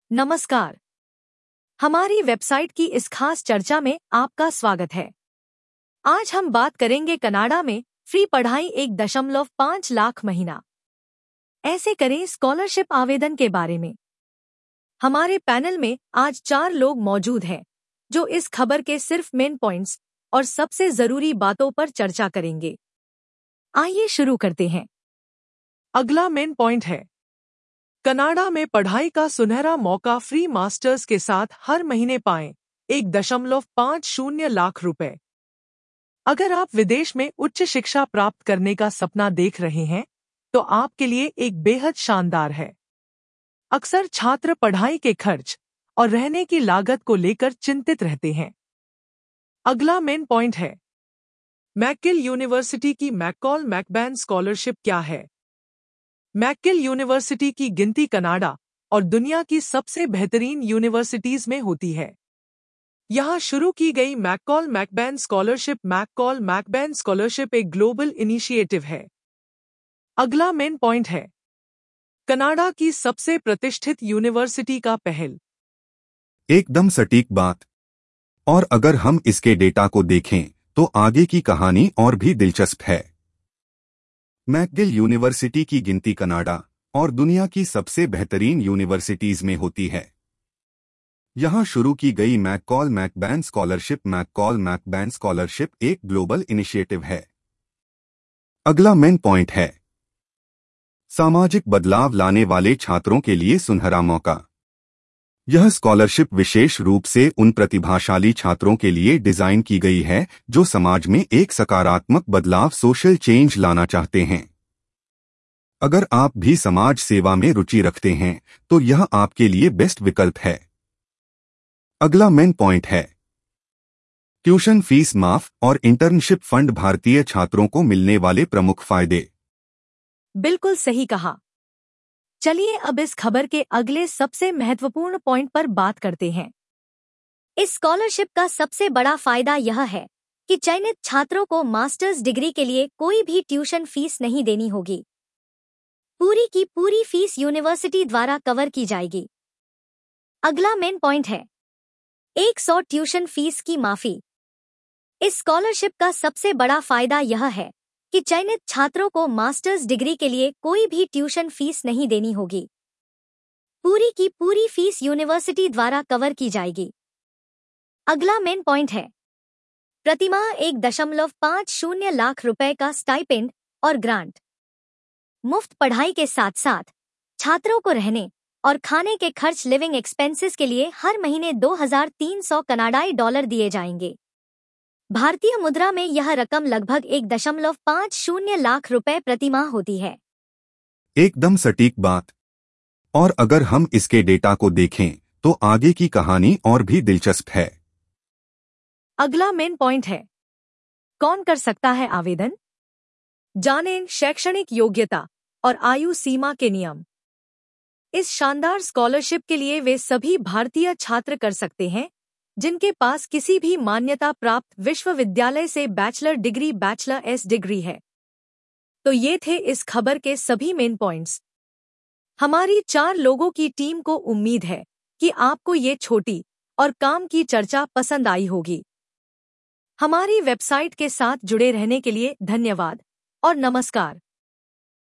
नमस्कार। हमारी वेबसाइट की इस खास चर्चा में आपका स्वागत है। आज हम बात करेंगे कनाडा में फ्री पढ़ाई 1.5 लाख महीना। ऐसे करें स्कॉलरशिप आवेदन के बारे में। हमारे पैनल में आज 4 लोग मौजूद हैं जो इस खबर के सिर्फ मेन पॉइंट्स और सबसे जरूरी बातों पर चर्चा करेंगे। आइए शुरू करते हैं। अगला मेन पॉइंट है, कनाडा में पढ़ाई का सुनहरा मौका फ्री मास्टर्स के साथ हर महीने पाएं 1.50 लाख रुपए। अगर आप विदेश में उच्च शिक्षा प्राप्त करने का सपना देख रहे हैं तो आपके लिए एक बेहद शानदार है। अक्सर छात्र पढ़ाई के खर्च और रहने की लागत को लेकर चिंतित रहते हैं। अगला मेन पॉइंट है, मैकगिल यूनिवर्सिटी की मैकॉल मैकबैन स्कॉलरशिप क्या है। मैकगिल यूनिवर्सिटी की गिनती कनाडा और दुनिया की सबसे बेहतरीन यूनिवर्सिटीज में होती है। यहां शुरू की गई मैकॉल मैकबैन स्कॉलरशिप एक ग्लोबल इनिशिएटिव है। अगला मेन पॉइंट है, कनाडा की सबसे प्रतिष्ठित यूनिवर्सिटी का पहल। एकदम सटीक बात। और अगर हम इसके डेटा को देखें तो आगे की कहानी और भी दिलचस्प है। मैकगिल यूनिवर्सिटी की गिनती कनाडा और दुनिया की सबसे बेहतरीन यूनिवर्सिटीज में होती है। यहां शुरू की गई मैकॉल मैकबैन स्कॉलरशिप एक ग्लोबल इनिशिएटिव है। अगला मेन पॉइंट है, सामाजिक बदलाव लाने वाले छात्रों के लिए सुनहरा मौका। यह स्कॉलरशिप विशेष रूप से उन प्रतिभाशाली छात्रों के लिए डिजाइन की गई है जो समाज में एक सकारात्मक बदलाव सोशल चेंज लाना चाहते हैं। अगर आप भी समाज सेवा में रुचि रखते हैं तो यह आपके लिए बेस्ट विकल्प है। अगला मेन पॉइंट है, ट्यूशन फीस माफ और इंटर्नशिप फंड भारतीय छात्रों को मिलने वाले प्रमुख फायदे। बिल्कुल सही कहा। चलिए अब इस खबर के अगले सबसे महत्वपूर्ण पॉइंट पर बात करते हैं। इस स्कॉलरशिप का सबसे बड़ा फायदा यह है कि चयनित छात्रों को मास्टर्स डिग्री के लिए कोई भी ट्यूशन फीस नहीं देनी होगी। पूरी की पूरी फीस यूनिवर्सिटी द्वारा कवर की जाएगी। अगला मेन पॉइंट है, 100 ट्यूशन फीस की माफी। इस स्कॉलरशिप का सबसे बड़ा फायदा यह है कि चयनित छात्रों को मास्टर्स डिग्री के लिए कोई भी ट्यूशन फीस नहीं देनी होगी। पूरी की पूरी फीस यूनिवर्सिटी द्वारा कवर की जाएगी। अगला मेन पॉइंट है, प्रतिमाह 1.50 लाख रुपए का स्टाइपेंड और ग्रांट। मुफ्त पढ़ाई के साथ साथ छात्रों को रहने और खाने के खर्च लिविंग एक्सपेंसेस के लिए हर महीने 2,300 कनाडाई डॉलर दिए जाएंगे। भारतीय मुद्रा में यह रकम लगभग 1.50 लाख रुपए प्रतिमाह होती है। एकदम सटीक बात। और अगर हम इसके डेटा को देखें तो आगे की कहानी और भी दिलचस्प है। अगला मेन पॉइंट है, कौन कर सकता है आवेदन। जानें शैक्षणिक योग्यता और आयु सीमा के नियम। इस शानदार स्कॉलरशिप के लिए वे सभी भारतीय छात्र कर सकते हैं जिनके पास किसी भी मान्यता प्राप्त विश्वविद्यालय से बैचलर डिग्री है। तो ये थे इस खबर के सभी मेन पॉइंट्स। हमारी 4 लोगों की टीम को उम्मीद है कि आपको ये छोटी और काम की चर्चा पसंद आई होगी। हमारी वेबसाइट के साथ जुड़े रहने के लिए धन्यवाद और नमस्कार।